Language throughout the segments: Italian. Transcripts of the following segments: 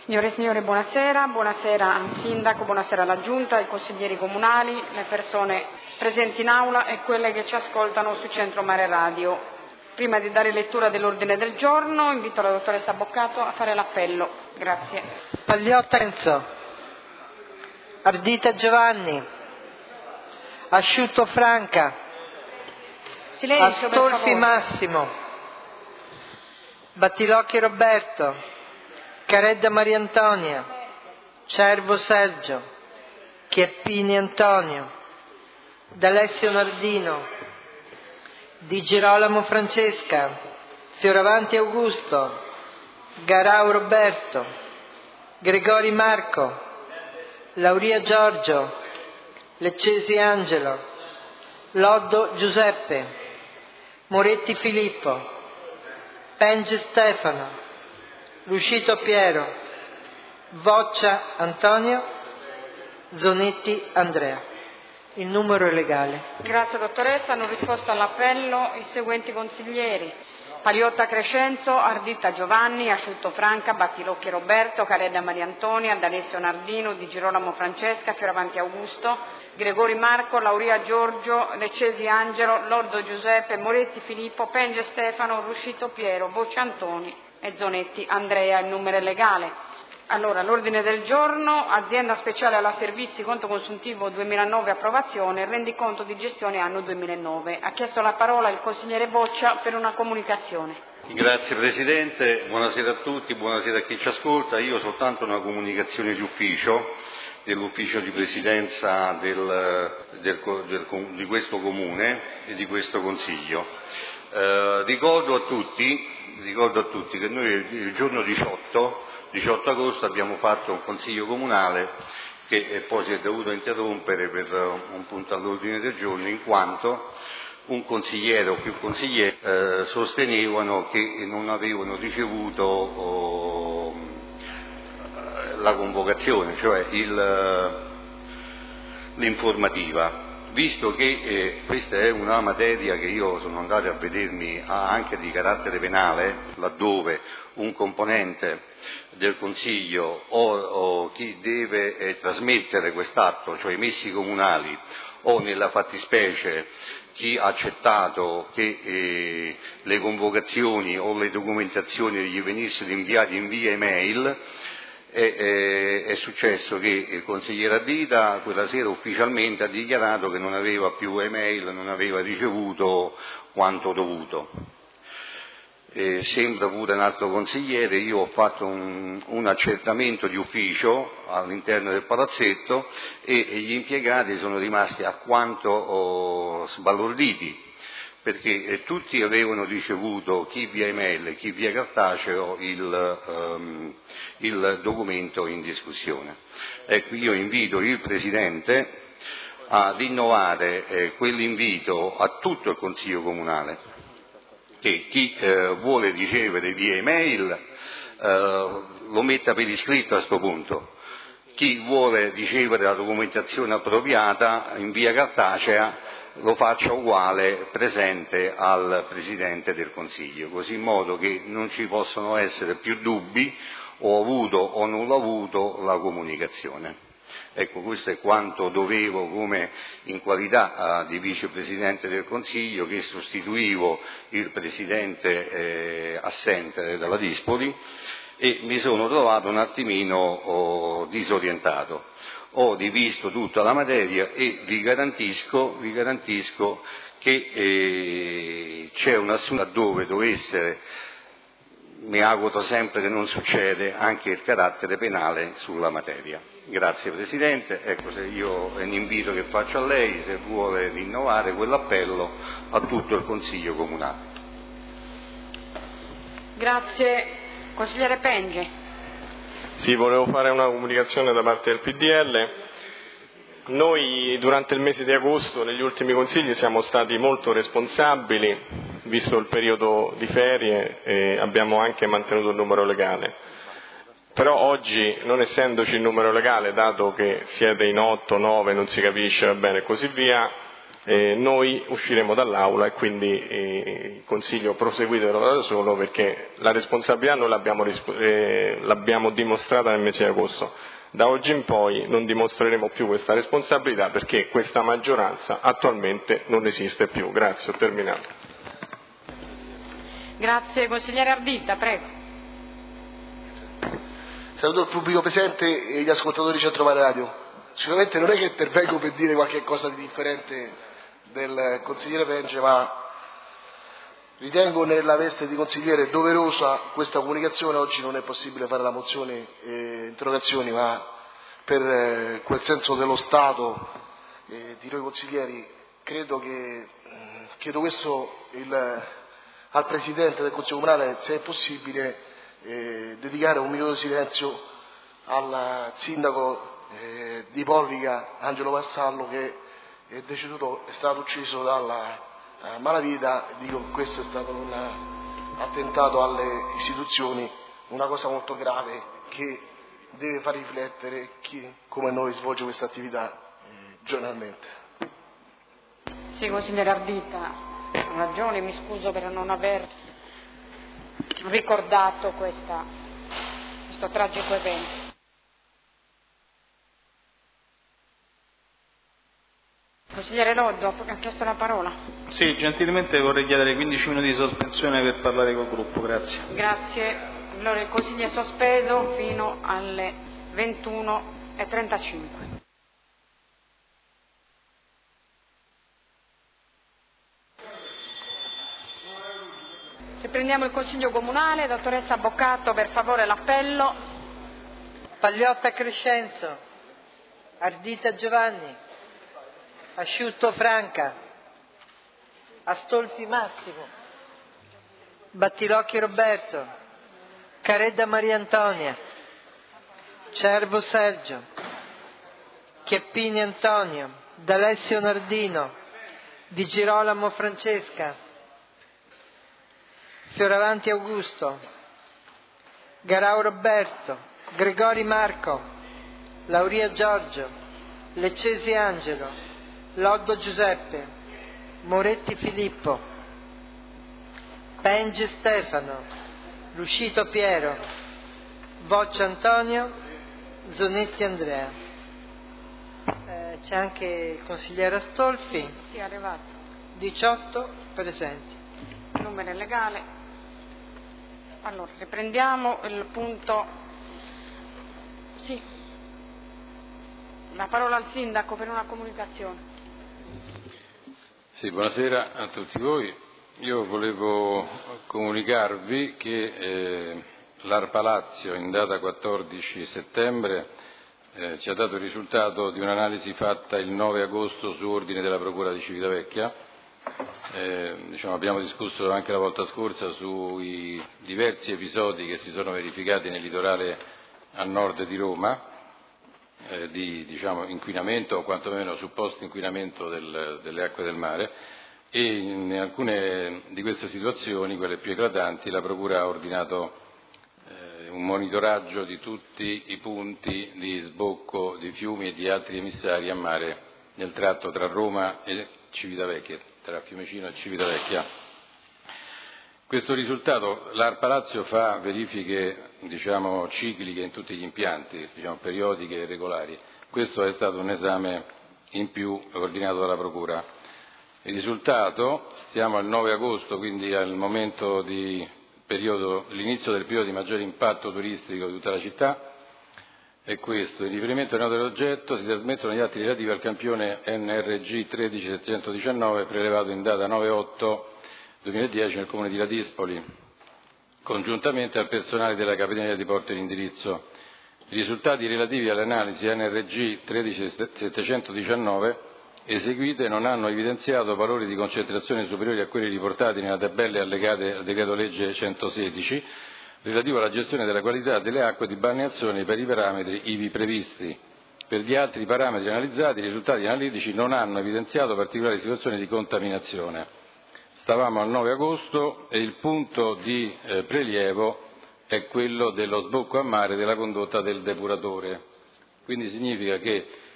Signore e signori, buonasera. Buonasera al Sindaco, buonasera alla Giunta, ai consiglieri comunali, le persone presenti in aula e quelle che ci ascoltano su Centro Mare Radio. Prima di dare lettura dell'ordine del giorno, invito la dottoressa Boccato a fare l'appello. Grazie. Pagliotta Enzo, Ardita Giovanni, Asciutto Franca, Silenzio, per Astolfi favore. Massimo, Battilocchi Roberto, Caredda Maria Antonia, Cervo Sergio, Chiappini Antonio, D'Alessio Nardino, Di Girolamo Francesca, Fioravanti Augusto, Garau Roberto, Gregori Marco, Lauria Giorgio, Leccesi Angelo, Loddo Giuseppe, Moretti Filippo, Penge Stefano, Ruscito Piero, Voccia Antonio, Zonetti Andrea. Il numero è legale. Grazie dottoressa. Hanno risposto all'appello i seguenti consiglieri: Pagliotta Crescenzo, Ardita Giovanni, Asciutto Franca, Battilocchi Roberto, Caredda Maria Antonia, D'Alessio Nardino, Di Girolamo Francesca, Fioravanti Augusto, Gregori Marco, Lauria Giorgio, Leccesi Angelo, Loddo Giuseppe, Moretti Filippo, Penge Stefano, Ruscito Piero, Voccia Antoni e Zonetti Andrea. Il numero è legale. Allora, l'ordine del giorno: azienda speciale alla servizi, conto consuntivo 2009, approvazione, rendiconto di gestione anno 2009. Ha chiesto la parola il consigliere Boccia per una comunicazione. Grazie Presidente, buonasera a tutti, buonasera a chi ci ascolta. Io ho soltanto una comunicazione di ufficio, dell'ufficio di presidenza di questo Comune e di questo Consiglio. Ricordo a tutti che noi il giorno 18 agosto abbiamo fatto un Consiglio Comunale che poi si è dovuto interrompere per un punto all'ordine del giorno, in quanto un consigliere o più consiglieri sostenevano che non avevano ricevuto la convocazione, cioè l'informativa. Visto che questa è una materia che io sono andato a vedermi anche di carattere penale, laddove un componente del Consiglio o chi deve trasmettere quest'atto, cioè i messi comunali, o nella fattispecie chi ha accettato che le convocazioni o le documentazioni gli venissero inviate in via email, è successo che il consigliere Ardita quella sera ufficialmente ha dichiarato che non aveva più email, non aveva ricevuto quanto dovuto. Sembra pure un altro consigliere. Io ho fatto un accertamento di ufficio all'interno del palazzetto e gli impiegati sono rimasti alquanto sbalorditi, perché tutti avevano ricevuto, chi via email e chi via cartaceo, il documento in discussione. Ecco, io invito il Presidente a rinnovare quell'invito a tutto il Consiglio Comunale, che chi vuole ricevere via email lo metta per iscritto a questo punto, chi vuole ricevere la documentazione appropriata in via cartacea lo faccia uguale presente al Presidente del Consiglio, così in modo che non ci possano essere più dubbi: ho avuto o non ho avuto la comunicazione. Ecco, questo è quanto dovevo come in qualità di Vicepresidente del Consiglio, che sostituivo il Presidente assente dalla Dispoli, e mi sono trovato un attimino disorientato. Ho rivisto tutta la materia e vi garantisco che c'è un assunto dove dovesse, mi auguro sempre che non succede, anche il carattere penale sulla materia. Grazie Presidente, ecco, se io è un invito che faccio a lei, se vuole rinnovare quell'appello a tutto il Consiglio Comunale. Grazie. Consigliere Penge. Sì, volevo fare una comunicazione da parte del PDL. Noi durante il mese di agosto, negli ultimi consigli, siamo stati molto responsabili, visto il periodo di ferie, e abbiamo anche mantenuto il numero legale. Però oggi, non essendoci il numero legale, dato che siete in 8, 9, non si capisce, va bene, e così via, noi usciremo dall'aula e quindi il Consiglio proseguitelo da solo, perché la responsabilità noi l'abbiamo dimostrata nel mese di agosto. Da oggi in poi non dimostreremo più questa responsabilità, perché questa maggioranza attualmente non esiste più. Grazie, ho terminato. Grazie. Consigliere Ardita, prego. Saluto il pubblico presente e gli ascoltatori di Centromare Radio. Sicuramente non è che intervengo per dire qualche cosa di differente del consigliere Penge, ma ritengo nella veste di consigliere doverosa questa comunicazione. Oggi non è possibile fare la mozione e interrogazioni, ma per quel senso dello Stato di noi consiglieri chiedo questo al Presidente del Consiglio Comunale, se è possibile, dedicare un minuto di silenzio al Sindaco di Porrica, Angelo Vassallo, che è deceduto, è stato ucciso dalla malavita. Dico che questo è stato un attentato alle istituzioni, una cosa molto grave che deve far riflettere chi come noi svolge questa attività giornalmente. Sì, consigliere Ardita, ha ragione, mi scuso per non aver ricordato questo tragico evento. Consigliere Loddo ha chiesto la parola. Sì, gentilmente vorrei chiedere 15 minuti di sospensione per parlare col gruppo, grazie. Grazie. Allora il Consiglio è sospeso fino alle 21:35. Riprendiamo il Consiglio Comunale. Dottoressa Boccato, per favore l'appello. Pagliotta Crescenzo, Ardita Giovanni, Asciutto Franca, Astolfi Massimo, Battilocchi Roberto, Caredda Maria Antonia, Cervo Sergio, Chiappini Antonio, D'Alessio Nardino, Di Girolamo Francesca, Fioravanti Augusto, Garau Roberto, Gregori Marco, Lauria Giorgio, Leccesi Angelo, Loddo Giuseppe, Moretti Filippo, Penge Stefano, Ruscito Piero, Voccia Antonio, Zonetti Andrea. C'è anche il consigliere Astolfi. Sì, è arrivato. 18 presenti. Il numero è legale. Allora, riprendiamo il punto. Sì. La parola al Sindaco per una comunicazione. Sì, buonasera a tutti voi. Io volevo comunicarvi che l'ARPA Lazio in data 14 settembre ci ha dato il risultato di un'analisi fatta il 9 agosto su ordine della Procura di Civitavecchia. Abbiamo discusso anche la volta scorsa sui diversi episodi che si sono verificati nel litorale a nord di Roma, di inquinamento o quantomeno supposto inquinamento delle acque del mare, e in alcune di queste situazioni, quelle più eclatanti, la Procura ha ordinato un monitoraggio di tutti i punti di sbocco di fiumi e di altri emissari a mare nel tratto tra Roma e Civitavecchia, tra Fiumicino e Civitavecchia. Questo risultato, l'ARPA Lazio fa verifiche cicliche in tutti gli impianti, periodiche e regolari. Questo è stato un esame in più ordinato dalla Procura. Il risultato, siamo al 9 agosto, quindi al momento l'inizio del periodo di maggiore impatto turistico di tutta la città, è questo. In riferimento al nodo dell'oggetto si trasmettono gli atti relativi al campione NRG 13719 prelevato in data 9/8/2010 nel comune di Ladispoli, congiuntamente al personale della Capitaneria di Porto e di Indirizzo. I risultati relativi all'analisi NRG 13719 eseguite non hanno evidenziato valori di concentrazione superiori a quelli riportati nella tabella allegate al decreto legge 116 relativo alla gestione della qualità delle acque di balneazione per i parametri ivi previsti. Per gli altri parametri analizzati, i risultati analitici non hanno evidenziato particolari situazioni di contaminazione. Stavamo al 9 agosto e il punto di prelievo è quello dello sbocco a mare della condotta del depuratore. Quindi significa che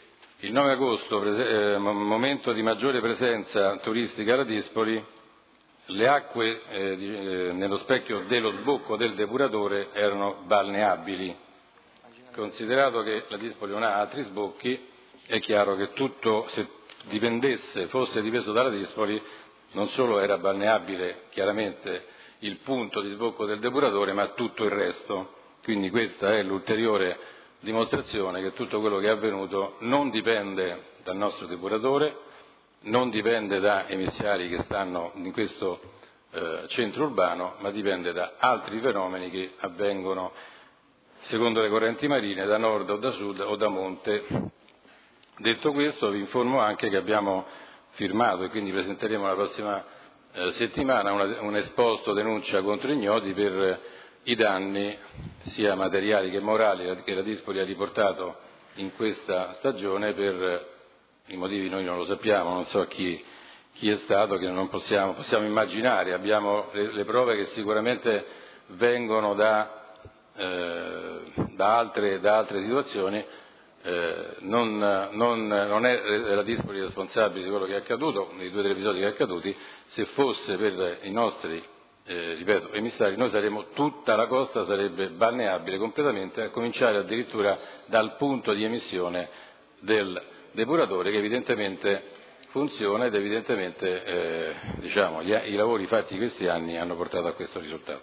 Il 9 agosto, momento di maggiore presenza turistica a Ladispoli, le acque nello specchio dello sbocco del depuratore erano balneabili. Considerato che Ladispoli non ha altri sbocchi, è chiaro che tutto, se fosse dipeso da Ladispoli, non solo era balneabile chiaramente il punto di sbocco del depuratore, ma tutto il resto. Quindi questa è l'ulteriore dimostrazione che tutto quello che è avvenuto non dipende dal nostro depuratore, non dipende da emissari che stanno in questo centro urbano, ma dipende da altri fenomeni che avvengono secondo le correnti marine da nord o da sud o da monte. Detto questo, vi informo anche che abbiamo firmato e quindi presenteremo la prossima settimana un esposto denuncia contro ignoti per i danni sia materiali che morali che Ladispoli ha riportato in questa stagione per i motivi noi non lo sappiamo, non so chi è stato, che non possiamo immaginare, abbiamo le prove che sicuramente vengono da altre situazioni. Non è Ladispoli responsabile di quello che è accaduto, dei 2 o 3 episodi che è accaduti. Se fosse per i nostri ripeto, emissari, tutta la costa sarebbe balneabile completamente, a cominciare addirittura dal punto di emissione del depuratore, che evidentemente funziona ed evidentemente i lavori fatti questi anni hanno portato a questo risultato.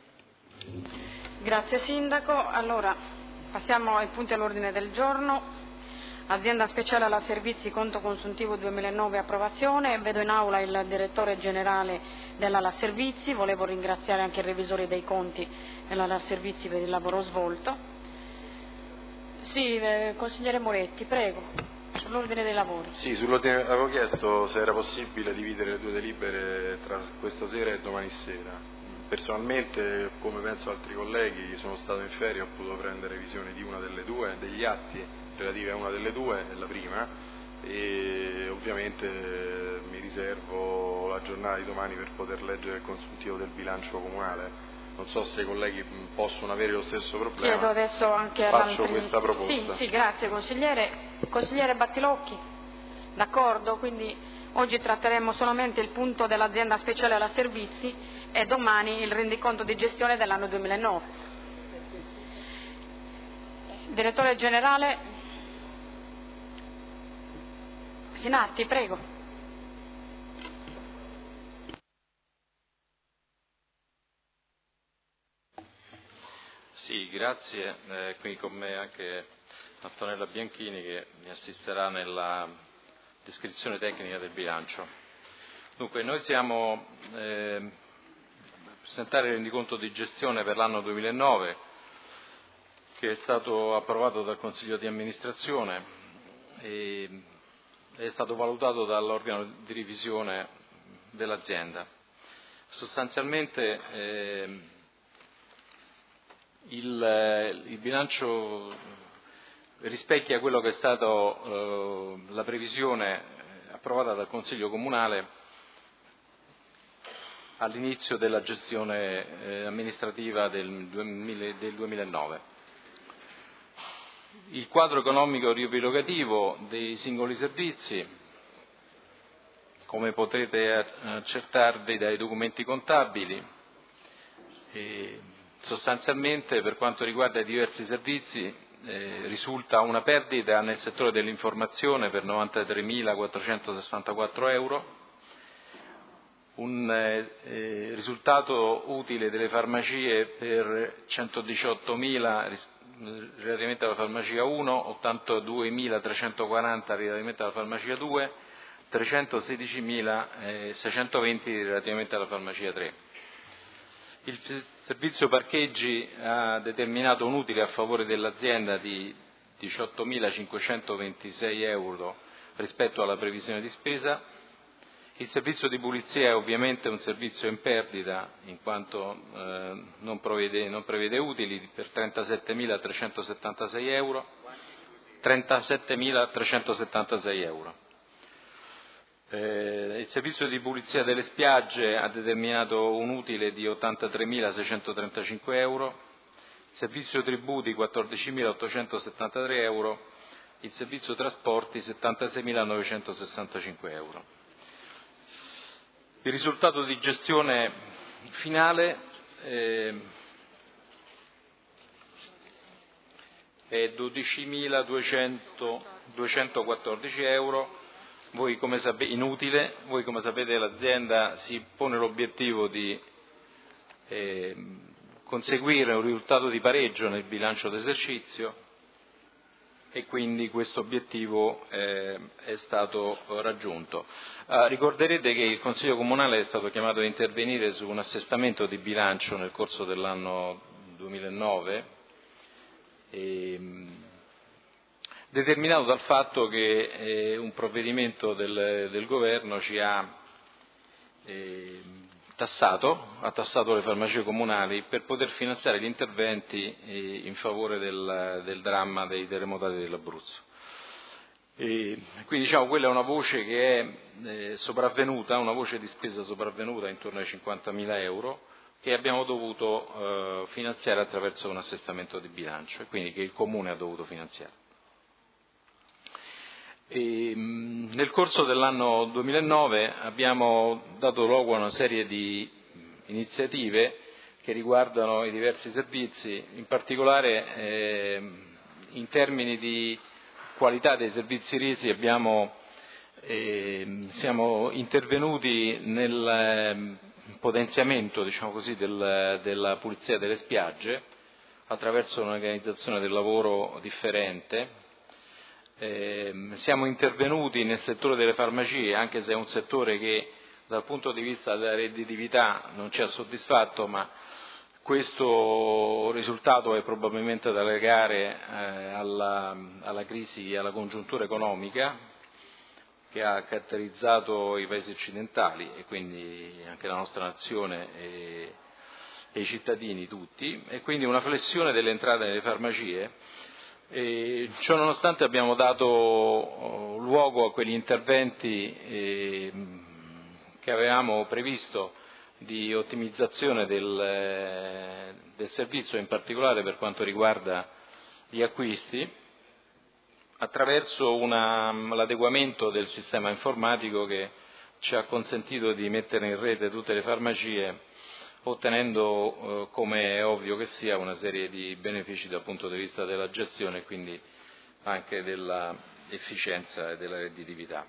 Grazie Sindaco. Allora, passiamo ai punti all'ordine del giorno. Azienda speciale alla servizi, conto consuntivo 2009, approvazione. Vedo in aula il direttore generale dell'Ala Servizi, volevo ringraziare anche il revisore dei conti dell'Ala Servizi per il lavoro svolto. Sì, consigliere Moretti, prego, sull'ordine dei lavori. Sì, sull'ordine avevo chiesto se era possibile dividere le 2 delibere tra questa sera e domani sera. Personalmente, come penso altri colleghi, sono stato in ferie, ho potuto prendere visione di una delle 2, degli atti relativi a una delle 2, la prima, e ovviamente mi riservo la giornata di domani per poter leggere il consuntivo del bilancio comunale. Non so se i colleghi possono avere lo stesso problema. Chiedo adesso anche Faccio questa proposta. Sì, grazie consigliere. Consigliere Battilocchi, d'accordo, quindi oggi tratteremo solamente il punto dell'azienda speciale alla servizi e domani il rendiconto di gestione dell'anno 2009. Direttore generale Sinatti, prego. Sì, grazie. Qui con me anche Antonella Bianchini che mi assisterà nella descrizione tecnica del bilancio. Dunque, noi siamo a presentare il rendiconto di gestione per l'anno 2009 che è stato approvato dal Consiglio di amministrazione e è stato valutato dall'organo di revisione dell'azienda. Sostanzialmente il bilancio rispecchia quello che è stato la previsione approvata dal Consiglio Comunale all'inizio della gestione amministrativa del 2009. Il quadro economico riepilogativo dei singoli servizi, come potete accertarvi dai documenti contabili, sostanzialmente per quanto riguarda i diversi servizi risulta una perdita nel settore dell'informazione per 93.464 euro, un risultato utile delle farmacie per 118.000 relativamente alla farmacia 1, 82.340 relativamente alla farmacia 2, 316.620 relativamente alla farmacia 3. Il servizio parcheggi ha determinato un utile a favore dell'azienda di 18.526 euro rispetto alla previsione di spesa. Il servizio di pulizia è ovviamente un servizio in perdita in quanto non prevede utili per 37.376 euro. 37.376 euro. Il servizio di pulizia delle spiagge ha determinato un utile di 83.635 euro. Il servizio tributi 14.873 euro. il servizio trasporti 76.965 euro. Il risultato di gestione finale è 12.214 euro. Voi come sapete l'azienda si pone l'obiettivo di conseguire un risultato di pareggio nel bilancio d'esercizio e quindi questo obiettivo è stato raggiunto. Ricorderete che il Consiglio Comunale è stato chiamato a intervenire su un assestamento di bilancio nel corso dell'anno 2009, determinato dal fatto che un provvedimento del Governo ci ha tassato le farmacie comunali per poter finanziare gli interventi in favore del dramma dei terremotati dell'Abruzzo. Quindi quella è una voce che è sopravvenuta, una voce di spesa sopravvenuta intorno ai 50.000 euro che abbiamo dovuto finanziare attraverso un assestamento di bilancio e quindi che il Comune ha dovuto finanziare. Nel corso dell'anno 2009 abbiamo dato luogo a una serie di iniziative che riguardano i diversi servizi, in particolare in termini di qualità dei servizi resi siamo intervenuti nel potenziamento della pulizia delle spiagge attraverso un'organizzazione del lavoro differente. Siamo intervenuti nel settore delle farmacie, anche se è un settore che dal punto di vista della redditività non ci ha soddisfatto, ma questo risultato è probabilmente da legare alla crisi e alla congiuntura economica che ha caratterizzato i paesi occidentali e quindi anche la nostra nazione e i cittadini tutti, e quindi una flessione delle entrate nelle farmacie. Ciò nonostante abbiamo dato luogo a quegli interventi che avevamo previsto di ottimizzazione del servizio, in particolare per quanto riguarda gli acquisti, attraverso l'adeguamento del sistema informatico che ci ha consentito di mettere in rete tutte le farmacie, ottenendo, come è ovvio che sia, una serie di benefici dal punto di vista della gestione e quindi anche dell'efficienza e della redditività.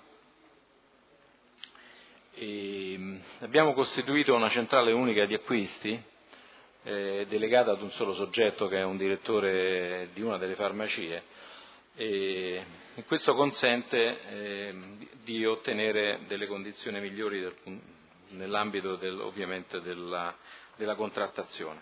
Abbiamo costituito una centrale unica di acquisti delegata ad un solo soggetto che è un direttore di una delle farmacie e questo consente di ottenere delle condizioni migliori nell'ambito ovviamente della contrattazione.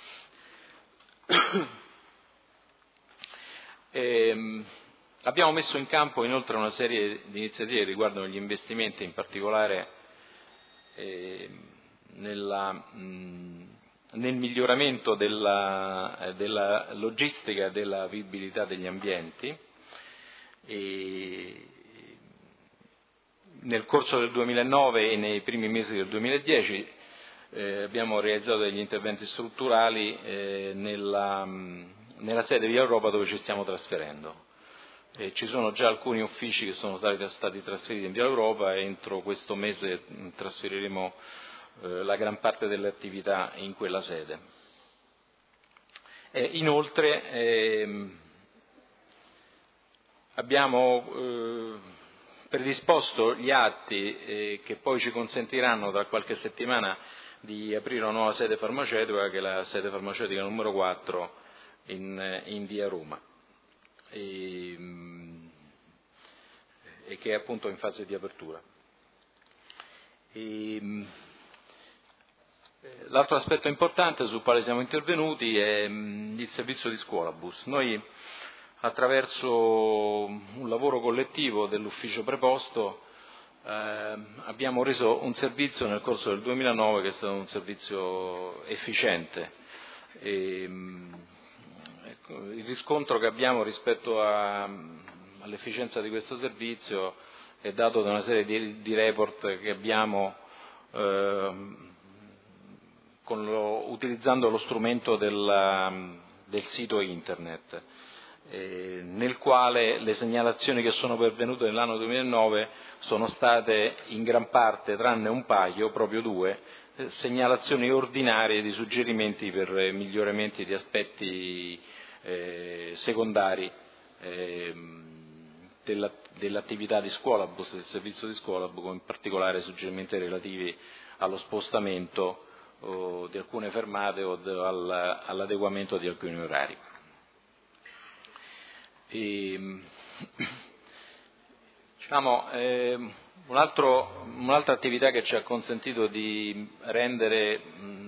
Abbiamo messo in campo inoltre una serie di iniziative che riguardano gli investimenti, in particolare nel miglioramento della logistica e della vivibilità degli ambienti. Nel corso del 2009 e nei primi mesi del 2010 abbiamo realizzato degli interventi strutturali nella sede di Via Europa dove ci stiamo trasferendo. Ci sono già alcuni uffici che sono stati trasferiti in Via Europa e entro questo mese trasferiremo la gran parte delle attività in quella sede. Inoltre abbiamo predisposto gli atti che poi ci consentiranno tra qualche settimana di aprire una nuova sede farmaceutica, che è la sede farmaceutica numero 4 in Via Roma e che è appunto in fase di apertura. L'altro aspetto importante sul quale siamo intervenuti è il servizio di scuolabus. Noi, attraverso un lavoro collettivo dell'ufficio preposto, abbiamo reso un servizio nel corso del 2009 che è stato un servizio efficiente. Il riscontro che abbiamo rispetto all'efficienza di questo servizio è dato da una serie di report che abbiamo utilizzando lo strumento del sito internet. nel quale le segnalazioni che sono pervenute nell'anno 2009 sono state in gran parte, tranne un paio, proprio 2, segnalazioni ordinarie di suggerimenti per miglioramenti di aspetti secondari dell'attività di scuolabus, del servizio di scuolabus, in particolare suggerimenti relativi allo spostamento di alcune fermate o all'adeguamento di alcuni orari. Un'altra attività che ci ha consentito di rendere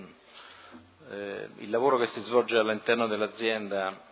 il lavoro che si svolge all'interno dell'azienda,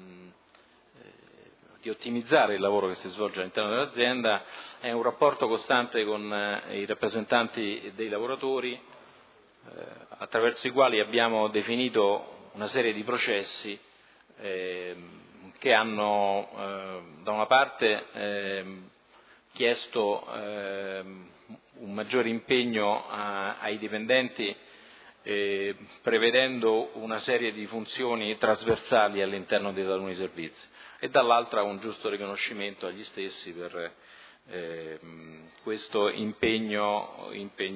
di ottimizzare il lavoro che si svolge all'interno dell'azienda, è un rapporto costante con i rappresentanti dei lavoratori, attraverso i quali abbiamo definito una serie di processi che hanno da una parte chiesto un maggiore impegno ai dipendenti, prevedendo una serie di funzioni trasversali all'interno di taluni servizi, e dall'altra un giusto riconoscimento agli stessi per questo impegno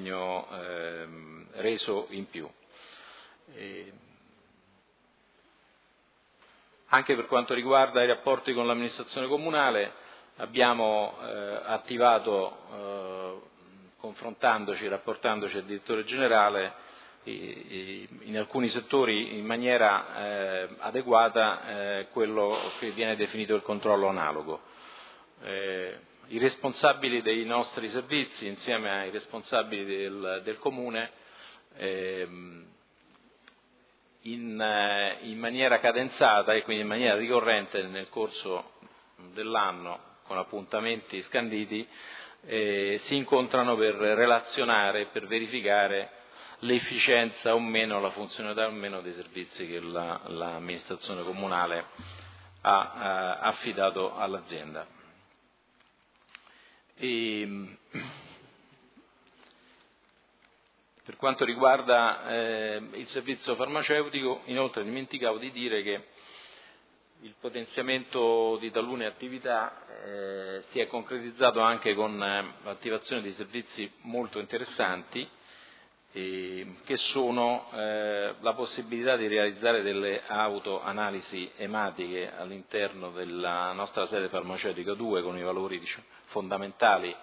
reso in più. Anche per quanto riguarda i rapporti con l'amministrazione comunale abbiamo attivato, confrontandoci, rapportandoci al direttore generale, in alcuni settori in maniera adeguata quello che viene definito il controllo analogo. I responsabili dei nostri servizi insieme ai responsabili del comune in maniera cadenzata e quindi in maniera ricorrente nel corso dell'anno, con appuntamenti scanditi, si incontrano per relazionare, per verificare l'efficienza o meno, la funzionalità o meno dei servizi che l'amministrazione comunale ha affidato all'azienda. Per quanto riguarda il servizio farmaceutico, inoltre dimenticavo di dire che il potenziamento di talune attività si è concretizzato anche con l'attivazione di servizi molto interessanti, che sono la possibilità di realizzare delle autoanalisi ematiche all'interno della nostra sede farmaceutica 2 con i valori fondamentali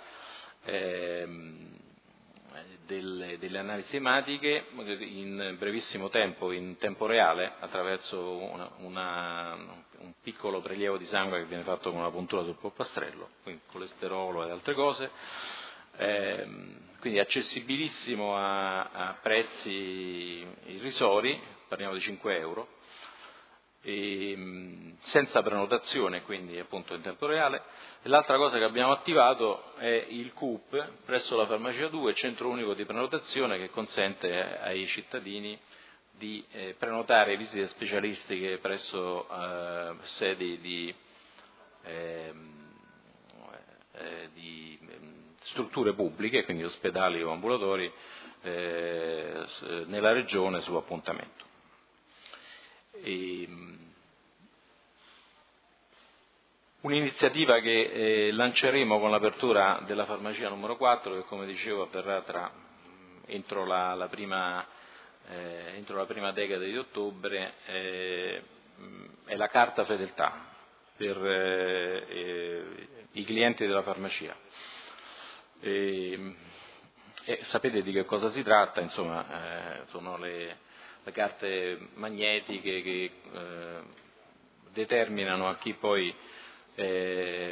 delle analisi ematiche in brevissimo tempo, in tempo reale, attraverso un piccolo prelievo di sangue che viene fatto con una puntura sul polpastrello, quindi colesterolo e altre cose, quindi accessibilissimo a prezzi irrisori, parliamo di 5 euro, senza prenotazione, quindi appunto in tempo reale. E l'altra cosa che abbiamo attivato è il CUP presso la Farmacia 2, Centro Unico di Prenotazione, che consente ai cittadini di prenotare visite specialistiche presso sedi di strutture pubbliche, quindi ospedali o ambulatori, nella regione su appuntamento. Un'iniziativa che lanceremo con l'apertura della farmacia numero 4, che come dicevo avverrà entro la prima decade di ottobre, è la carta fedeltà per i clienti della farmacia. Sapete di che cosa si tratta, insomma, sono le carte magnetiche che determinano a chi poi è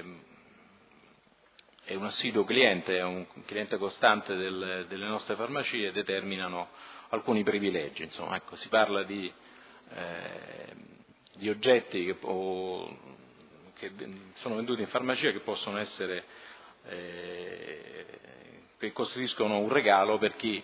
un assiduo cliente, è un cliente costante delle nostre farmacie, determinano alcuni privilegi. Insomma, ecco, si parla di oggetti che sono venduti in farmacia, che possono essere, che costituiscono un regalo per chi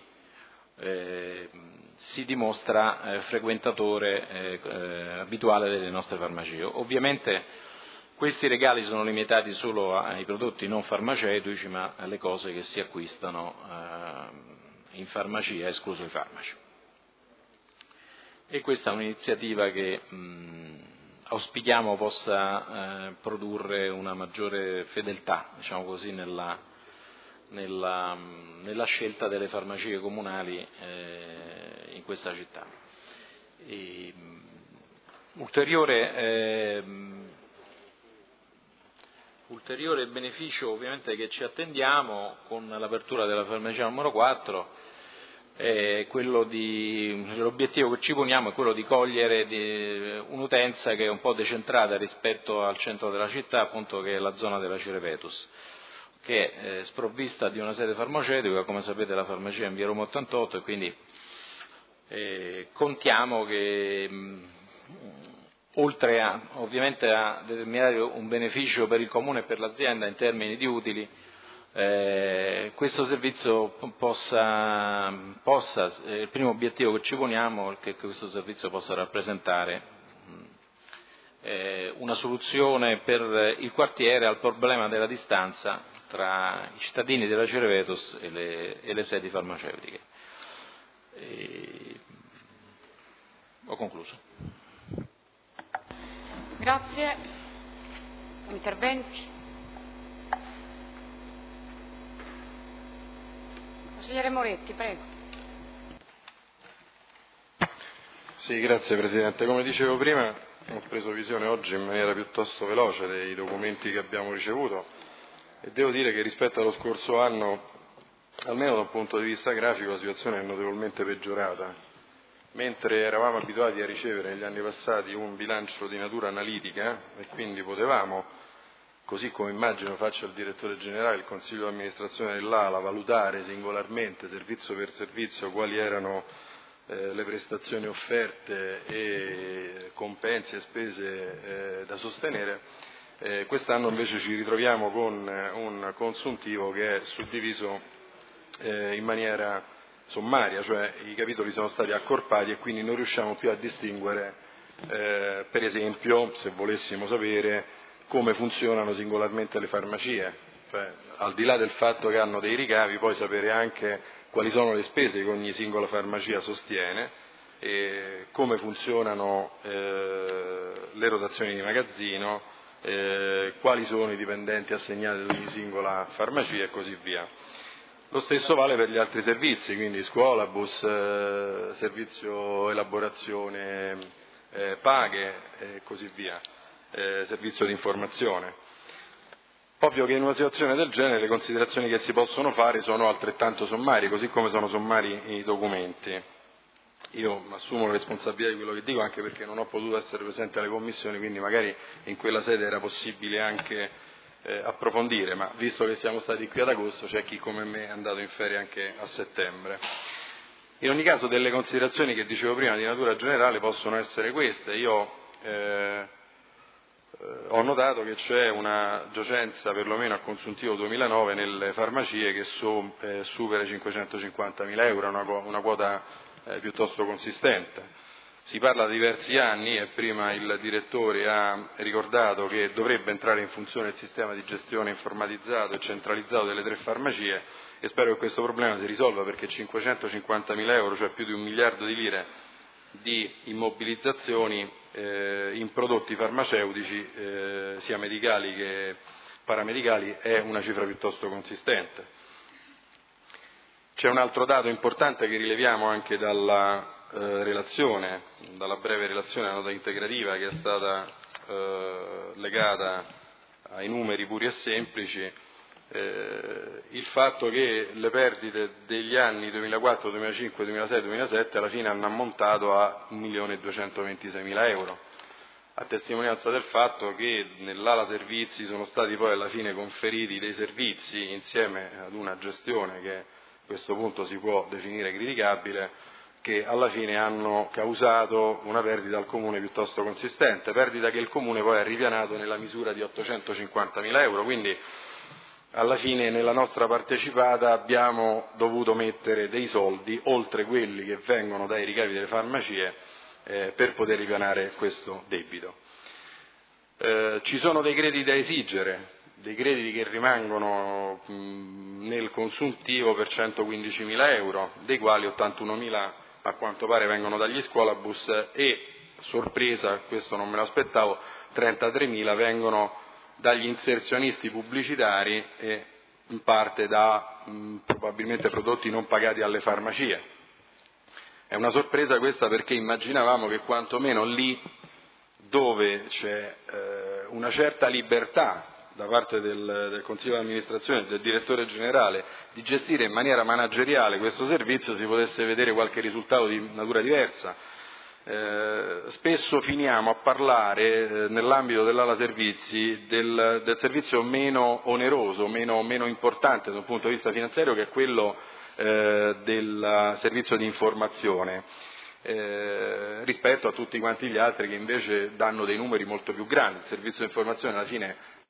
si dimostra frequentatore abituale delle nostre farmacie. Ovviamente questi regali sono limitati solo ai prodotti non farmaceutici, ma alle cose che si acquistano in farmacia, escluso i farmaci. E questa è un'iniziativa che auspichiamo possa produrre una maggiore fedeltà, diciamo così, nella scelta delle farmacie comunali in questa città. Ulteriore beneficio ovviamente che ci attendiamo con l'apertura della farmacia numero 4 è l'obiettivo che ci poniamo è quello di cogliere un'utenza che è un po' decentrata rispetto al centro della città, appunto, che è la zona della Cirepetus, che è sprovvista di una sede farmaceutica, come sapete la farmacia è in via Roma 88, e quindi contiamo che oltre ovviamente a determinare un beneficio per il comune e per l'azienda in termini di utili, questo servizio il primo obiettivo che ci poniamo è che questo servizio possa rappresentare una soluzione per il quartiere al problema della distanza tra i cittadini della Cirepetus e le sedi farmaceutiche. Ho concluso. Grazie. Interventi? Consigliere Moretti, prego. Sì, grazie Presidente. Come dicevo prima, ho preso visione oggi in maniera piuttosto veloce dei documenti che abbiamo ricevuto e devo dire che rispetto allo scorso anno, almeno da un punto di vista grafico, la situazione è notevolmente peggiorata. Mentre eravamo abituati a ricevere negli anni passati un bilancio di natura analitica e quindi potevamo, così come immagino faccia il direttore generale, il consiglio di amministrazione dell'ALA, valutare singolarmente, servizio per servizio, quali erano le prestazioni offerte e compensi e spese da sostenere, quest'anno invece ci ritroviamo con un consuntivo che è suddiviso in maniera sommaria, cioè i capitoli sono stati accorpati e quindi non riusciamo più a distinguere, per esempio, se volessimo sapere come funzionano singolarmente le farmacie, cioè al di là del fatto che hanno dei ricavi, poi sapere anche quali sono le spese che ogni singola farmacia sostiene, e come funzionano le rotazioni di magazzino, quali sono i dipendenti assegnati ad ogni singola farmacia e così via. Lo stesso vale per gli altri servizi, quindi scuola, bus, servizio elaborazione paghe e così via, servizio di informazione. Ovvio che in una situazione del genere le considerazioni che si possono fare sono altrettanto sommari, così come sono sommari i documenti. Io assumo la responsabilità di quello che dico anche perché non ho potuto essere presente alle commissioni, quindi magari in quella sede era possibile anche approfondire, ma visto che siamo stati qui ad agosto c'è chi come me è andato in ferie anche a settembre. In ogni caso delle considerazioni che dicevo prima di natura generale possono essere queste. Io ho notato che c'è una giacenza perlomeno a consuntivo 2009 nelle farmacie che supera i 550.000 euro, una quota piuttosto consistente. Si parla di diversi anni e prima il direttore ha ricordato che dovrebbe entrare in funzione il sistema di gestione informatizzato e centralizzato delle 3 farmacie e spero che questo problema si risolva perché 550.000 euro, cioè più di 1 miliardo di lire di immobilizzazioni in prodotti farmaceutici, sia medicali che paramedicali, è una cifra piuttosto consistente. C'è un altro dato importante che rileviamo anche dalla breve relazione, la nota integrativa che è stata legata ai numeri puri e semplici, il fatto che le perdite degli anni 2004, 2005, 2006 e 2007 alla fine hanno ammontato a 1.226.000 euro, a testimonianza del fatto che nell'ala servizi sono stati poi alla fine conferiti dei servizi insieme ad una gestione che a questo punto si può definire criticabile, che alla fine hanno causato una perdita al Comune piuttosto consistente, perdita che il Comune poi ha ripianato nella misura di 850.000 euro, quindi alla fine nella nostra partecipata abbiamo dovuto mettere dei soldi oltre quelli che vengono dai ricavi delle farmacie per poter ripianare questo debito. Ci sono dei crediti da esigere, dei crediti che rimangono nel consuntivo per 115.000 euro, dei quali 81.000 a quanto pare vengono dagli scuolabus e sorpresa, questo non me l'aspettavo, 33.000 vengono dagli inserzionisti pubblicitari e in parte da probabilmente prodotti non pagati alle farmacie. È una sorpresa questa perché immaginavamo che quantomeno lì dove c'è una certa libertà da parte del Consiglio di amministrazione e del direttore generale di gestire in maniera manageriale questo servizio si potesse vedere qualche risultato di natura diversa. Spesso finiamo a parlare nell'ambito dell'ala servizi del servizio meno oneroso, meno importante da un punto di vista finanziario, che è quello del servizio di informazione, rispetto a tutti quanti gli altri che invece danno dei numeri molto più grandi. Il servizio di informazione alla fine